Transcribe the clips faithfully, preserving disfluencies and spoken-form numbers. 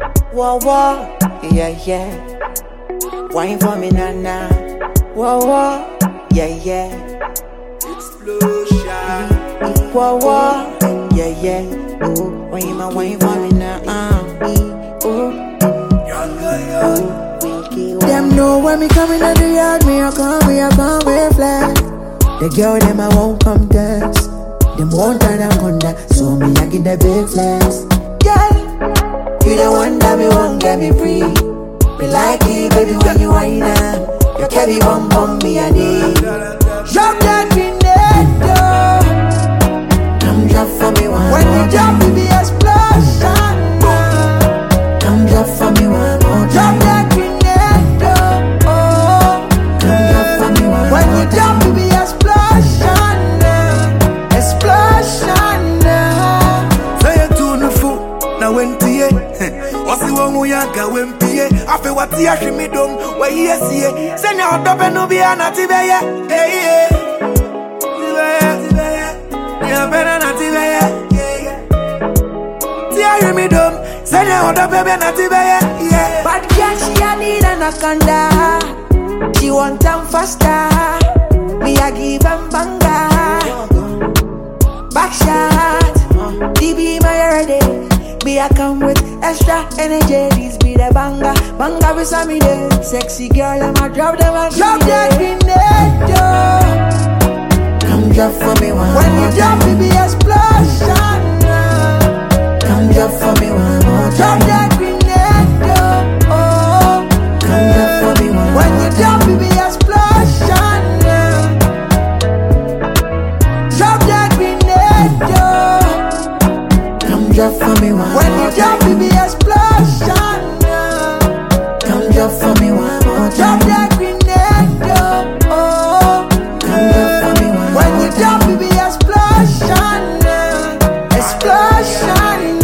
Whoa, whoa, yeah, yeah. Wine for me, nana. Whoa, whoa, yeah, yeah. Explosion. Whoa, whoa, yeah, yeah. Ooh, wine my wine for me, nana. Ooh, ooh. Them know when me coming at the yard, me I come, me I come with flag. The girl them I won't come dance. Them won't turn and conda, so me I get the big flex. Girl, you the one that me won't get me free. Me like it, baby, when you whine up. You carry one bum, me a need. Drop that grenade, though. Come drop for me one When more you drop, time. it be explosion. Come drop for me one more Drop time. that grenade, though. Oh. Come drop for me one When more you drop, time. it be explosion. Explosion. Say you too no fool, na wenti ye. Osi wongu yaga wempi ye. Afe wati ya shimi dom, we ye siye. Say na odope no bi anati be ye. Hey ye, tibe ye, tibe ye. Ya bena na tibe ye. Tia shimi dom, say na odope be anati be ye. Yeah. Bad girl, she a need anaconda. She want them faster. Me a give them banga. Back shot, D B my ready. Me a come with extra energy. This be the banga, banga with some day. Sexy girl, I'ma drop them and Drop that grenade, though. come drop for me one When more you drop, time. it be explosion. Come drop for me one more Drop time. that grenade, though. Oh. Come drop for me one When more you time. drop, it be explosion. Drop that grenade, though. Come drop for me one When more you drop, time. it be explosion. Come drop for me one more Drop time. that grenade, though. Oh. Come drop for me one When more you drop, time. it be explosion. Explosion.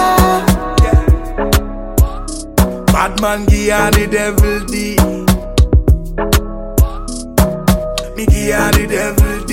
Bad man Gia the devil D. Me Gia the devil D.